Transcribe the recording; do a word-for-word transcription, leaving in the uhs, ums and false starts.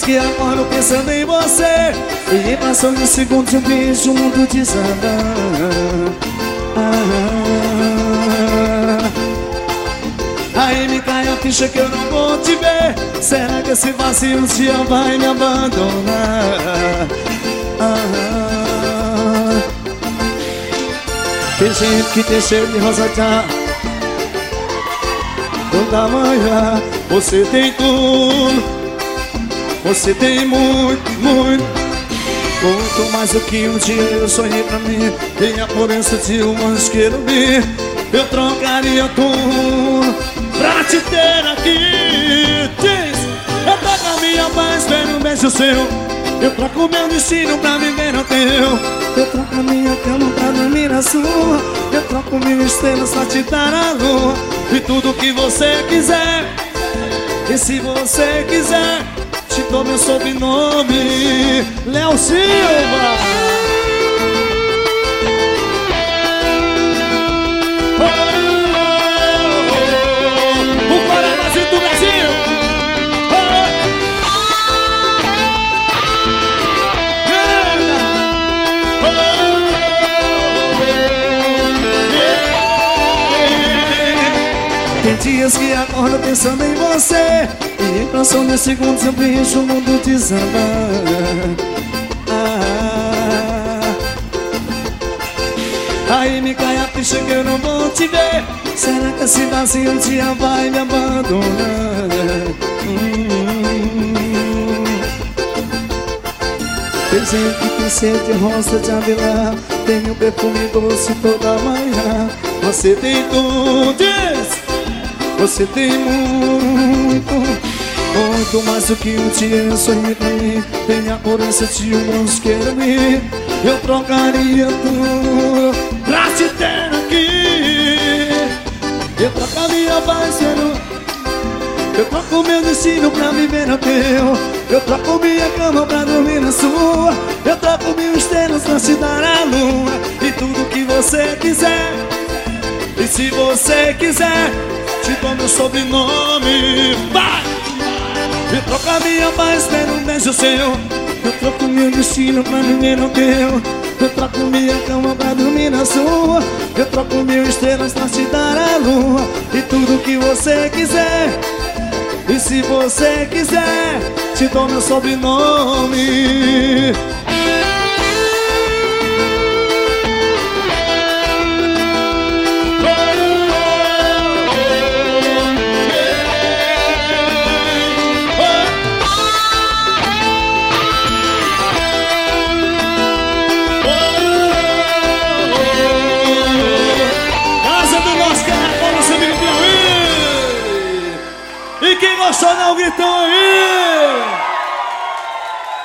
dias que acordo pensando em você, e em fração de segundos eu vejo o mundo desandar. ah. Aí me cai a ficha que eu não vou te ver. Será que esse vazio um dia vai me abandonar? ah. Tem gente que tem cheiro de rosa já toda manhã. Você tem tudo, você tem muito, muito, muito mais do que um dia eu sonhei pra mim. Tem a pureza de um anjo querubim. Eu trocaria tudo pra te ter aqui. Diz, eu troco a minha paz pelo um beijo seu. Eu troco meu destino pra viver no teu. Eu troco a minha cama pra dormir na sua. Eu troco mil estrelas pra te dar a lua. E tudo que você quiser. E se você quiser, te dou meu sobrenome, Léo Silva. Oh, oh, oh. O Paraná do Brasil. Oh, oh, oh. Tem dias que acordo pensando em você, e em fração de segundos eu vejo o mundo desandar. ah. Aí me cai a ficha que eu não vou te ver. Será que esse vazio um dia vai me abandonar? hum. Tem gente que tem sede de rosa de avelã, tem um perfume doce toda manhã. Você tem tudo, diz. Você tem muito, muito mais do que um dia eu sonhei pra mim. Tem a coragem de um anjo querubim. Eu trocaria tudo pra te ter aqui. Eu troco a minha paz pelo... Eu troco meu destino pra viver no teu. Eu troco minha cama pra dormir na sua. Eu troco mil estrelas pra te dar a lua. E tudo que você quiser. E se você quiser, te dou meu sobrenome. Vai! Eu troco a minha paz pelo um beijo seu. Eu troco meu destino pra viver no teu. Eu troco minha cama pra dormir na sua. Eu troco mil estrelas pra te dar a lua. E tudo que você quiser. E se você quiser, te dou meu sobrenome. E quem gostou não gritou aí.